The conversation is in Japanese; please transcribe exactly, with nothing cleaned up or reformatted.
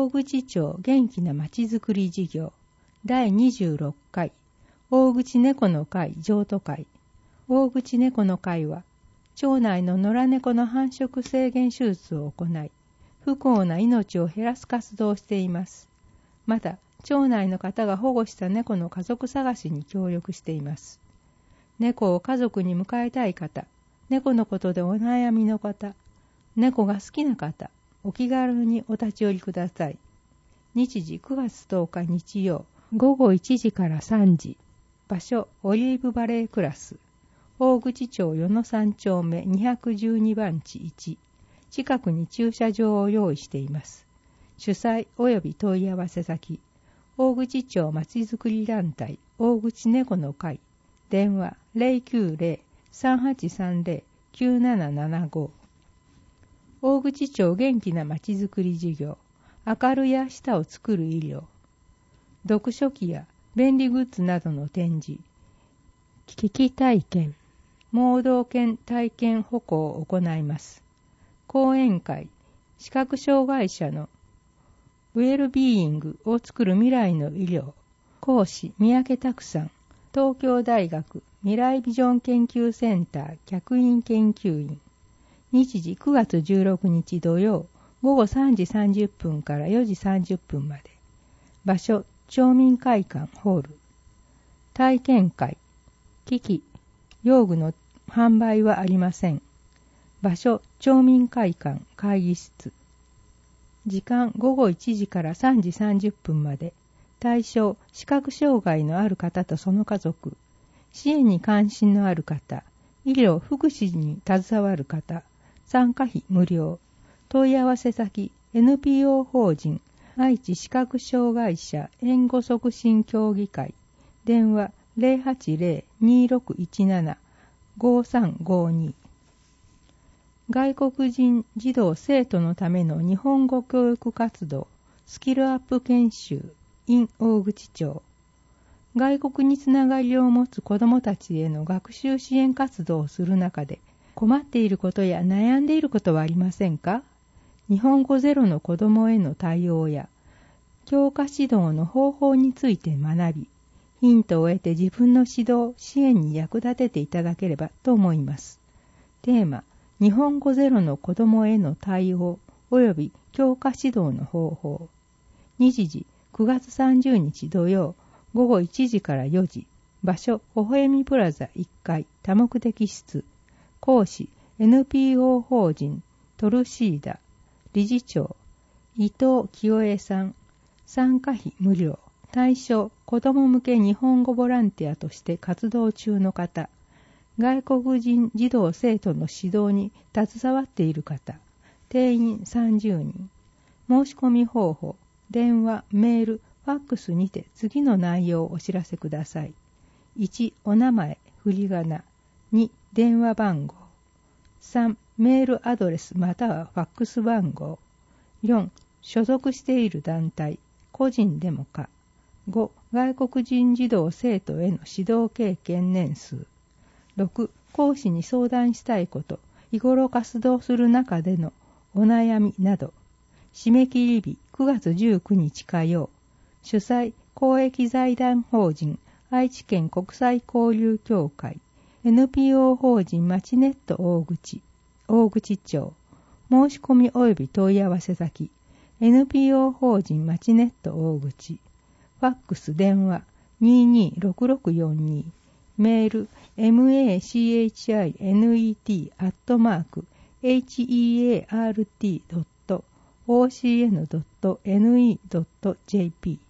大口町元気なまちづくり事業だいにじゅうろっかい大口猫の会譲渡会。大口猫の会は町内の野良猫の繁殖制限手術を行い、不幸な命を減らす活動をしています。また町内の方が保護した猫の家族探しに協力しています。猫を家族に迎えたい方、猫のことでお悩みの方、猫が好きな方、お気軽にお立ち寄りください。日時くがつとおか日曜、ごごいちじからさんじ。場所オリーブバレークラス。大口町与野三丁目にひゃくじゅうにばんちいち。近くに駐車場を用意しています。主催及び問い合わせ先、大口町まちづくり団体大口猫の会。電話 ゼロきゅうゼロ さんはちさんゼロ きゅうななななご。大口町元気なまちづくり事業、明るい明日をつくる医療、読書機や便利グッズなどの展示、機器体験、盲導犬体験歩行を行います。講演会、視覚障害者のウェルビーイングを作る未来の医療、講師三宅拓さん、東京大学未来ビジョン研究センター客員研究員。日時くがつじゅうろくにち土曜、ごごさんじさんじゅっぷんからよじさんじゅっぷんまで。場所、町民会館ホール。体験会、機器、用具の販売はありません。場所、町民会館会議室。時間、ごごいちじからさんじさんじゅっぷんまで。対象、視覚障害のある方とその家族。支援に関心のある方。医療・福祉に携わる方。参加費無料。問い合わせ先 エヌピーオー 法人愛知視覚障害者援護促進協議会。電話 ゼロはちゼロ にろくいちなな ごさんごに。外国人児童生徒のための日本語教育活動スキルアップ研修 in 大口町。外国につながりを持つ子どもたちへの学習支援活動をする中で、困っていることや悩んでいることはありませんか？日本語ゼロの子どもへの対応や教科指導の方法について学び、ヒントを得て自分の指導・支援に役立てていただければと思います。テーマ、日本語ゼロの子どもへの対応及び教科指導の方法。日時くがつさんじゅうにち土曜、ごごいちじからよじ。場所、微笑みプラザいっかい多目的室。講師 エヌピーオー 法人トルシーダ。理事長伊藤清江さん。参加費無料。対象子ども向け日本語ボランティアとして活動中の方。外国人児童生徒の指導に携わっている方。定員さんじゅうにん。申し込み方法。電話、メール、ファックスにて次の内容をお知らせください。いち. お名前、振り仮名。に. 電話番号。さん. メールアドレスまたはファックス番号。よん. 所属している団体、個人でもか。ご. 外国人児童生徒への指導経験年数。ろく. 講師に相談したいこと、日頃活動する中でのお悩みなど。締め切り日くがつじゅうくにち火曜。主催公益財団法人愛知県国際交流協会 エヌピーオー 法人まちネット大口大口町。申し込み及び問い合わせ先 エヌピーオー 法人まちネット大口。ファックス電話 にーにーろくろくよんに。メール マチネット アットマーク ヘーアールティー ドット オーシーエヌ ドット エヌイー ドット ジェーピー